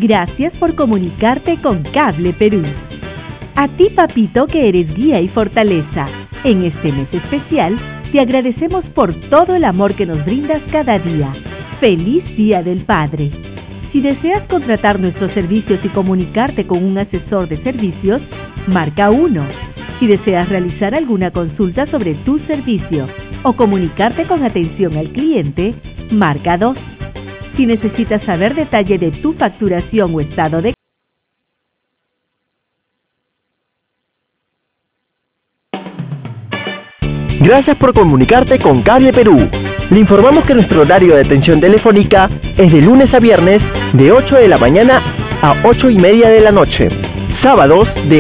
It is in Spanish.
Gracias por comunicarte con Cable Perú. A ti, papito, que eres guía y fortaleza. En este mes especial, te agradecemos por todo el amor que nos brindas cada día. ¡Feliz Día del Padre! Si deseas contratar nuestros servicios y comunicarte con un asesor de servicios, marca 1. Si deseas realizar alguna consulta sobre tu servicio o comunicarte con atención al cliente, marca 2. Si necesitas saber detalle de tu facturación o estado de... Gracias por comunicarte con Cable Perú. Le informamos que nuestro horario de atención telefónica es de lunes a viernes de 8 de la mañana a 8:30 de la noche. Sábados de